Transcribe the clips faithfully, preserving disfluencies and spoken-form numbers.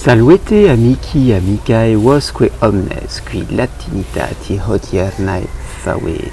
Salvete amici amicae vosque omnes qui latinitati hodiernae favit.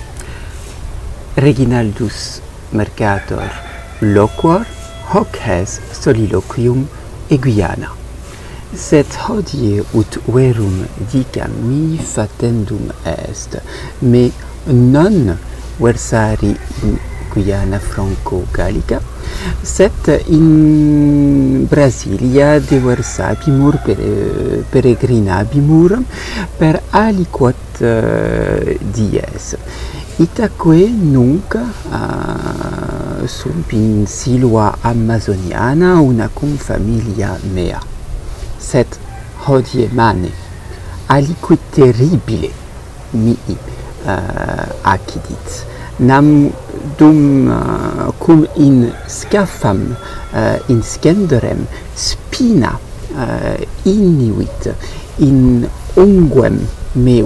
Reginaldus Mercator loquor hoc es soliloquium Aeguiana. Sed hodie ut verum dicam mi fatendum est, me non versari in Guyana Franco-Gallica, sed in Brasilia deversabimur per, peregrinabimur per aliquot uh, dies. Itaque nunc uh, sum in silva amazoniana una cum familia mea. Sed hodie mane aliquid terribile mi uh, accidit. Nam dum uh, cum in scafam uh, in scenderem spina uh, inuit in unguem meu,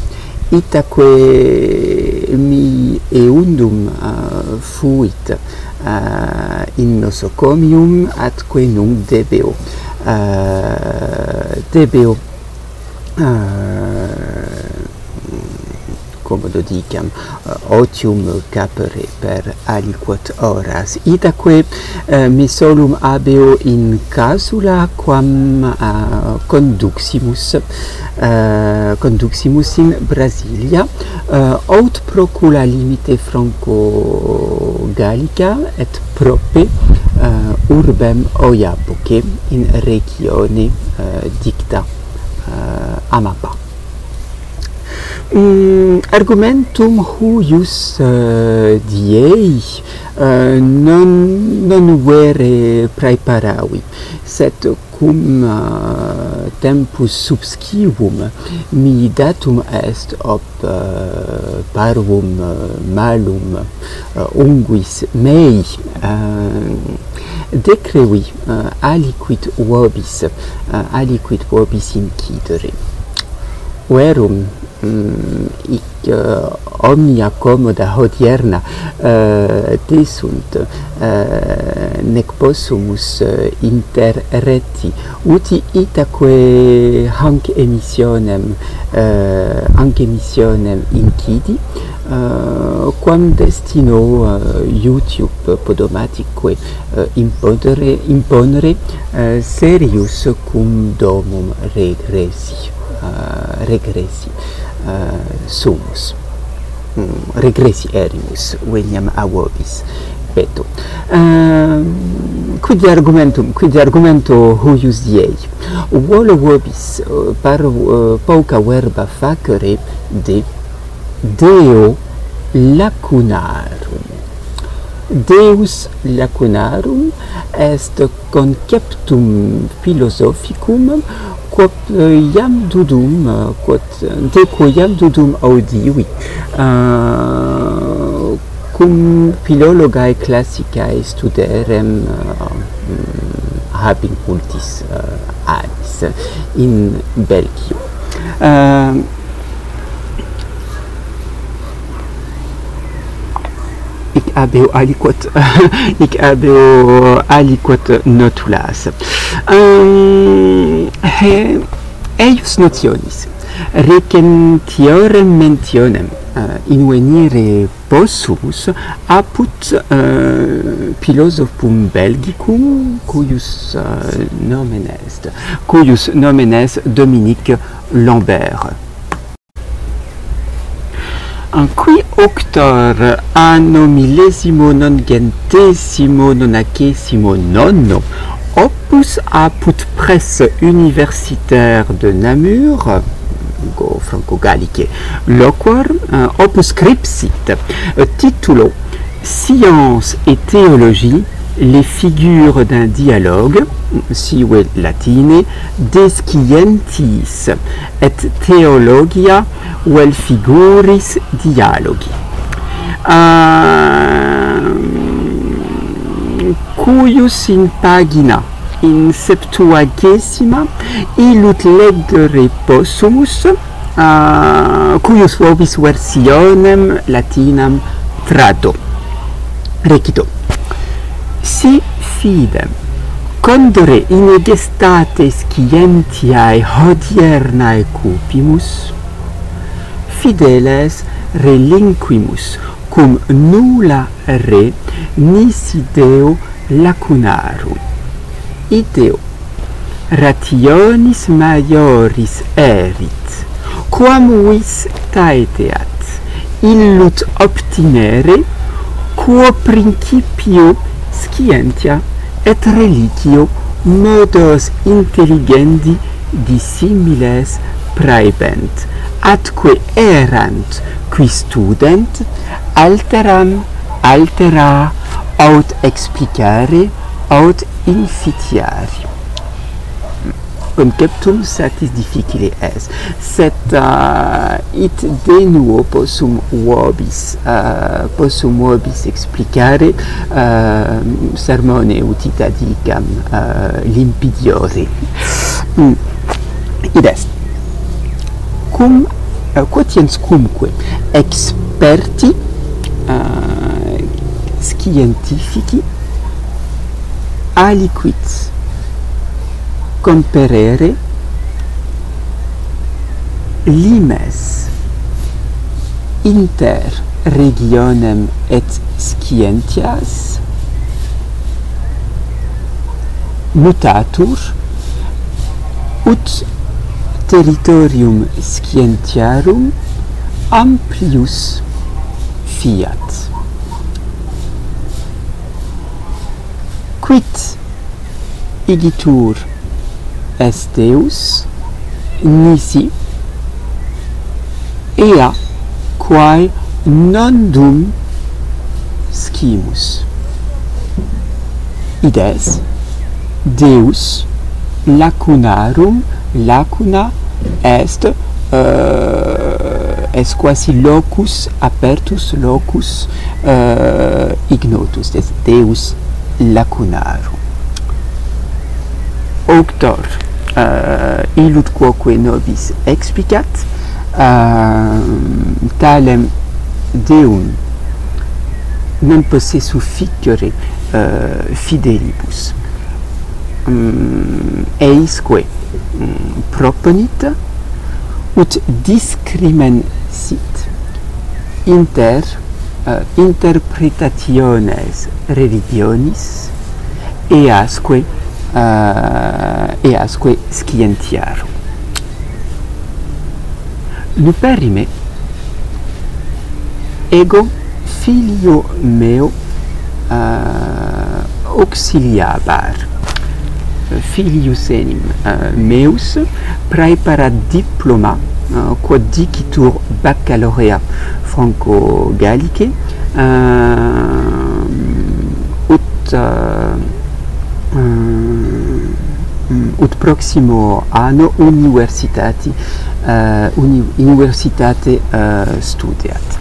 itaque mi eundum uh, fuit uh, in nosocomium, atque nunc debeo uh, debeo uh, commodo dicam uh, otium capere per aliquot horas, itaque uh, me solum abeo in casula quam uh, conduximus uh, conduximus in Brasilia uh, aut procula limite Franco-Gallica et prope uh, urbem Oiapoque in regione uh, dicta uh, Amapá. Mm, argumentum huius uh, diei uh, non, non vere praeparavi, sed cum uh, tempus subscrivum mi datum est ob uh, parvum uh, malum uh, unguis mei uh, decrevi uh, aliquid vobis uh, aliquid vobis incidere. Verum Mm, ic uh, omnia commoda hodierna uh, desunt uh, nec possumus uh, interreti uti itaque hanc emissionem uh, hanc emissionem incidi uh, quam destino uh, YouTube podomatique uh, imponere, imponere uh, serius cum domum regressi uh, regressi Uh, sumus mm, regressi erimus veniam a vobis peto. Uh, quid argumentum quid argumento huius diei volo vobis uh, par uh, pauca verba facere de Deo lacunarum. Deus lacunarum est conceptum philosophicum quod iam dudum quod de quo iam dudum audivi uh, cum philologae classicae studerem uh, habent multis uh, anis in Belgio. Uh, Ic abeo aliquot ic abeo aliquot notulas. Um, he, eius notionis recentiorem mentionem uh, invenire possumus apud uh, philosophum Belgicum cuius uh, nomen est cuius nomen est Dominique Lambert. En qui octor anno millesimo nongentesimo nonagésimo nono opus apud presse universitaire de Namur go Franco-Gallicae loquor uh, opus scripsit uh, titulo Science et théologie, les figures d'un dialogue, sive latine, descientis et theologia vel figuris dialogi. Uh, cuius in pagina in septuagesima illut legere possumus, uh, cuius vobis versionem latinam trado. Recito. Si fidem Condore in gestate scientiae hodiernae cupimus, fideles relinquimus cum nulla re nisi Deo lacunarum. Ideo rationis maioris erit, quam vis taeteat, illut obtinere, quo principio scientia et religio modos intelligendi dissimiles praebent, atque erant qui student alteram altera aut explicare aut inficiari. Conceptum satis difficile est, sed uh, it de nuo possum vobis, uh, possum vobis explicare uh, sermone utita dicam uh, limpidiore. Mm. Id est, cum, uh, quotiens cumque experti uh, scientifici aliquid comperere limes inter regionem et scientias mutatur, ut territorium scientiarum amplius fiat. Quid igitur est Deus nisi ea quae non dum scimus. Id est Deus lacunarum, lacuna est uh, est quasi locus apertus, locus uh, ignotus, est Deus lacunarum. Auctor uh, illut quoque nobis explicat, uh, talem Deum non possessu ficere uh, fidelibus. Um, eisque um, proponit ut discrimen sit inter uh, interpretationes religionis easque uh, easque scientiarum. Nuperime ego filio meo uh, auxiliabar filius enim uh, meus praeparat diploma uh, quod dicitur baccalaurea franco-gallice uh, ut uh, um, ut proximo anno universitati uh, uni universitate uh, studiat.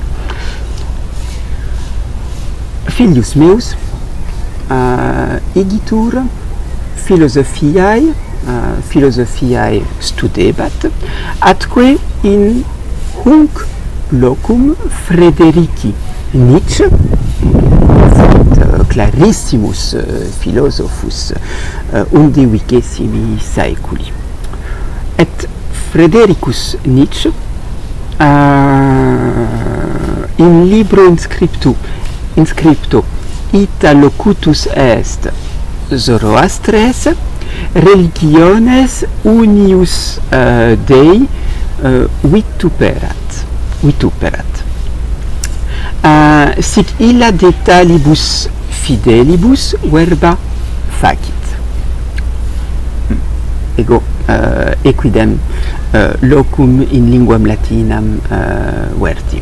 Filius meus uh, igitur philosophiae uh, philosophiae studebat, atque in hunc locum Frederici Nietzsche, uh, clarissimus uh, philosophus uh, undevicesimi saeculi, et Fredericus Nietzsche uh, in libro inscriptu inscripto ita locutus est Zoroastres religiones unius uh, Dei uh, vituperat vituperat uh, sic illa de talibus fidelibus verba facit. hmm. Ego uh, equidem uh, locum in linguam latinam uh, verti.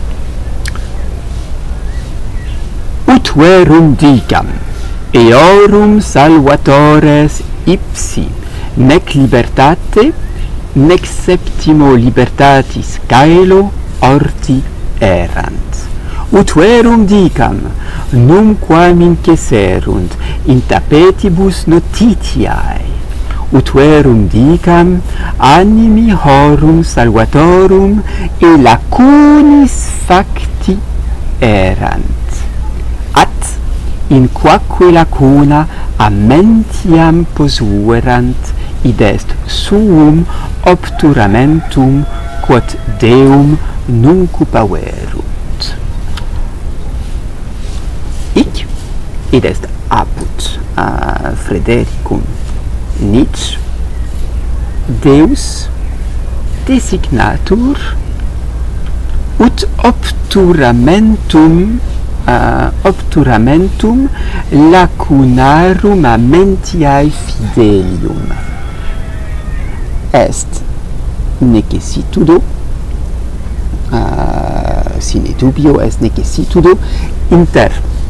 Ut verum dicam eorum salvatores ipsi nec libertate nec septimo libertatis caelo orti erant. Ut verum dicam numquam inceserunt in tapetibus notitiae. Ut verum dicam animi horum salvatorum e lacunis facti erant. At in quaque lacuna amentiam posuerant, id est suum obturamentum quod Deum nunc paverunt. Hic, id est apud uh, Fredericum Nietzsche, Deus designatur ut obturamentum uh, obturamentum lacunarum amentiae fidelium est necessitudo uh, sine dubio est necessitudo inter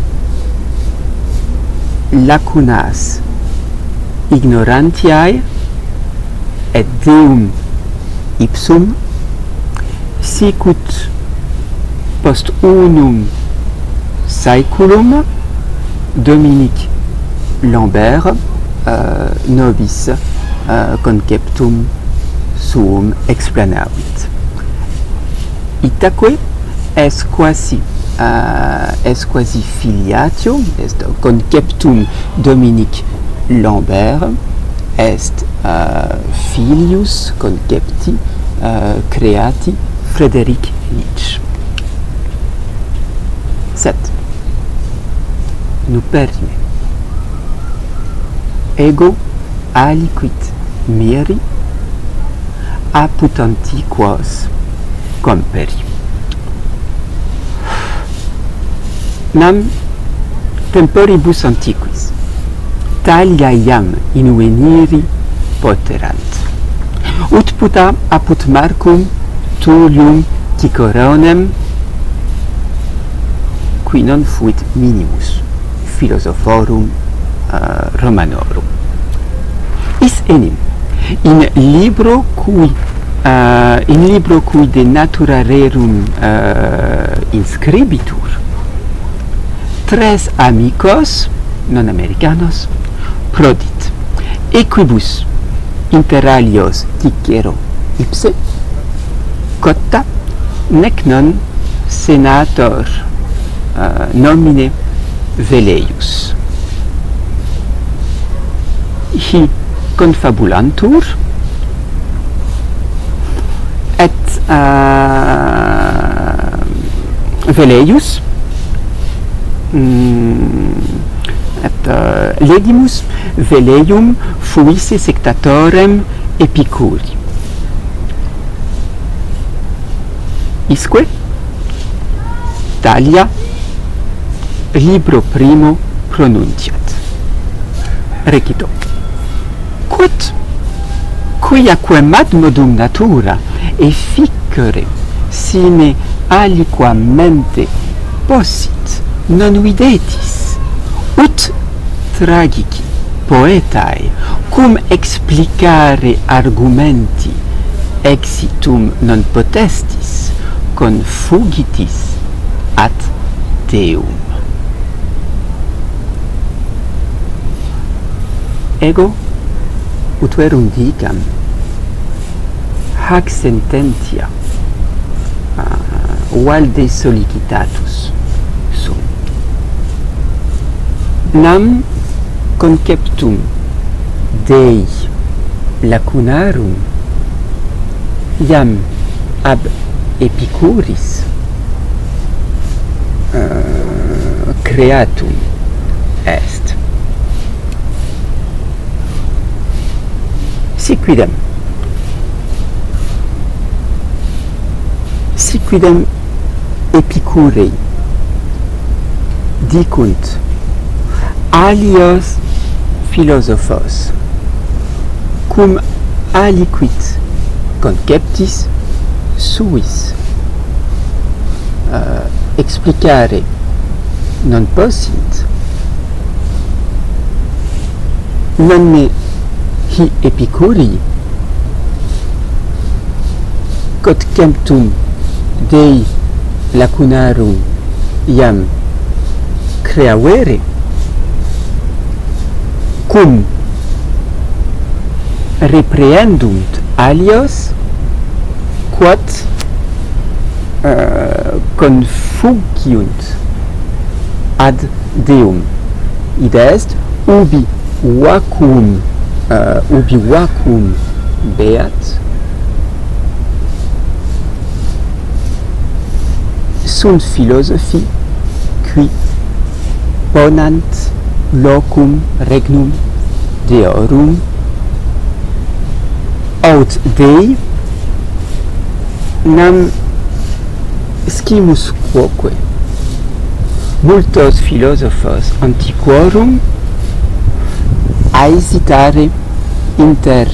lacunas ignorantiae et Deum ipsum, sicut post unum saeculum Dominique Lambert uh, nobis uh, conceptum suum explanavit. Itaque est quasi uh, est quasi filiatio, est conceptum Dominique Lambert est uh, filius concepti uh, creati Frédéric Nietzsche. Sed nu perime ego aliquid miri apud antiquos comperi. Nam temporibus antiquis talia iam inveniri poterant. Ut puta apud Marcum Tullium Cicoronem, qui non fuit minimus philosophorum uh, Romanorum. Is enim in libro cui uh, in libro cui de natura rerum uh, inscribitur tres amicos non americanos prodit, equibus inter alios Cicero ipse cotta nec non senator uh, nomine Velleius. Hi confabulantur et uh, Velleius mm, et uh, legimus Velleium fuisse sectatorem Epicuri. Isque talia libro primo pronunciat. Recito. Quod quiaquam ad modum natura efficere sine aliquam mente possit non videtis, ut tragici poetae cum explicare argumenti exitum non potestis confugitis ad Deum. Ego ut verum dicam hac sententia uh, valde solicitatus sum. Nam conceptum Dei lacunarum iam ab Epicuris uh, creatum est. Siquidem siquidem Epicurei dicunt alios philosophos cum aliquid conceptis suis uh, explicare non possint, non ne hi Epicurii conceptum Dei lacunarum iam creavere, cum reprehendunt alios quod uh, confugiunt ad Deum. id est ubi vacum uh, ubi vacum beat sunt philosophi qui ponant locum regnum deorum aut Dei nam scimus quoque multos philosophos antiquorum aesitare inter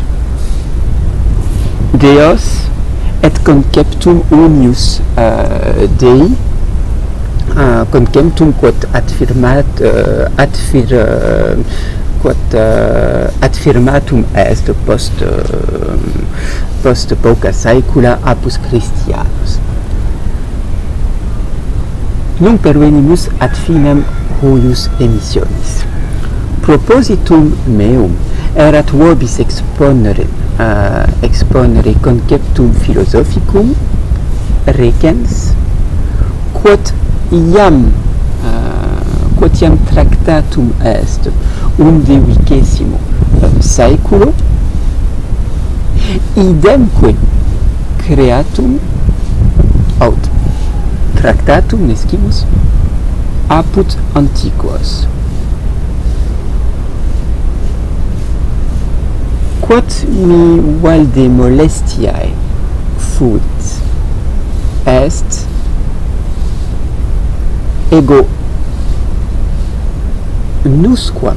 Deos et conceptum unius uh, Dei uh, conceptum quod affirmat uh, adfir uh, quod uh, affirmatum est post uh, post pauca saecula apus Christianus. Nunc pervenimus ad finem huius emissionis. Propositum meum erat vobis exponere uh, exponere conceptum philosophicum recens quod iam uh, quod iam tractatum est unde vicesimo uh, saeculo idemque creatum aut tractatum nescimus apud antiquos. Quod mi valde molestiae fuit est ego nusquam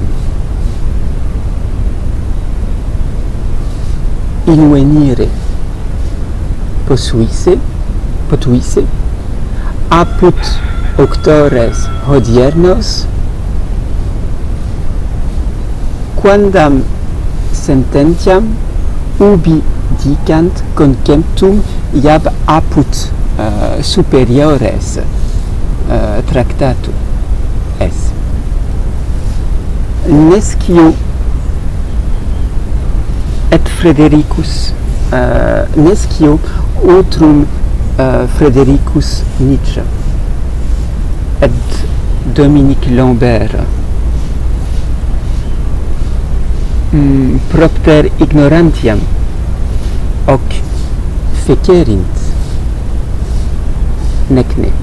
invenire posuisse potuisse apud octores hodiernos quandam sententiam ubi dicant conceptum iab apud uh, superiores uh, tractatum es. Nescio et Fredericus uh, nescio utrum uh, Fredericus Nietzsche et Dominique Lambert mm, propter ignorantiam hoc fecerint nec ne,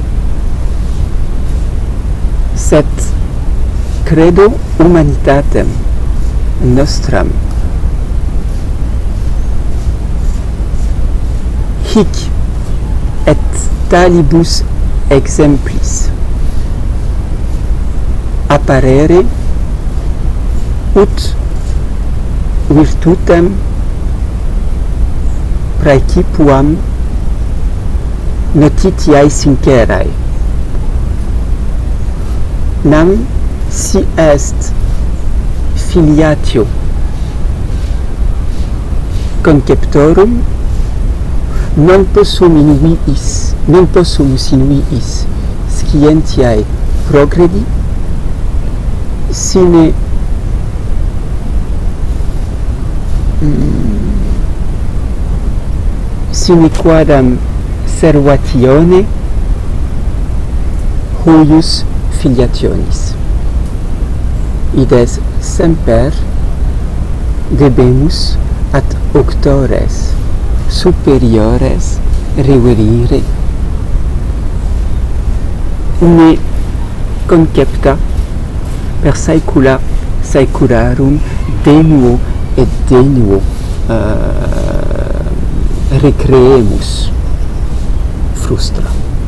sed credo humanitatem nostram hic et talibus exemplis apparere ut virtutem praecipuam notitiae sincerae nam si est filiatio conceptorum non possum inuiis non possumus inuiis scientiae progredi sine mm, sine quadam servatione huius filiationis. Ides semper debemus ad octores superiores reverire ne concepta per saecula saecularum denuo et denuo uh, recreemus frustra.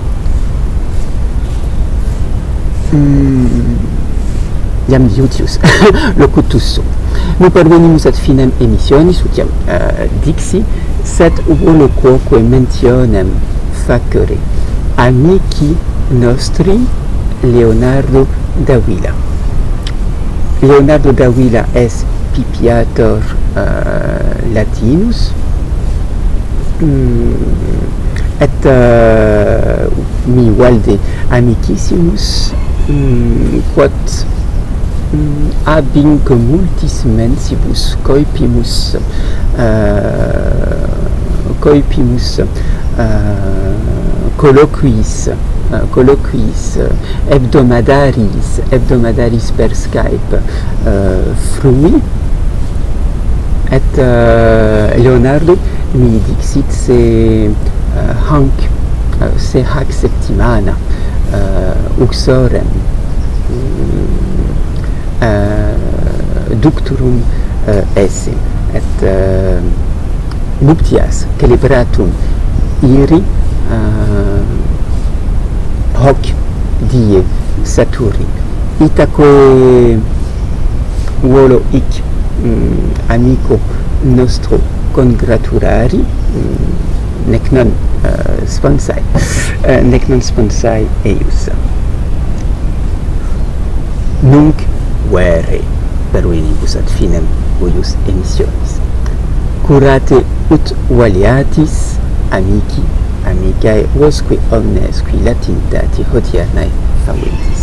Mm, iam diutius locutus sum. Nu parvenimus ad finem emissionis, ut iam uh, dixi, sed volo quoque mentionem facere amici nostri Leonardo da Villa. Leonardo da Villa est pipiator uh, latinus mm, et uh, mi valde amicissimus mm, quod mm, abinc multis mensibus coipimus uh, coipimus uh, colloquiis uh, colloquis uh, hebdomadaris, hebdomadaris per Skype uh, frui, et uh, Leonardo mi dixit se uh, hanc, uh, se hac septimana uh, uxorem uh, ductorum uh, esse, et uh, nuptias celebratum iri uh, hoc die Saturni. Itaque volo hic um, amico nostro congratulari, um, nec non uh, sponsai, uh, nec non sponsai eius. Nunc vere pervenibus ad finem huius emissionis. Curate ut valiatis, amici, amicae, vosque omnes qui latintati hodiernae faventis.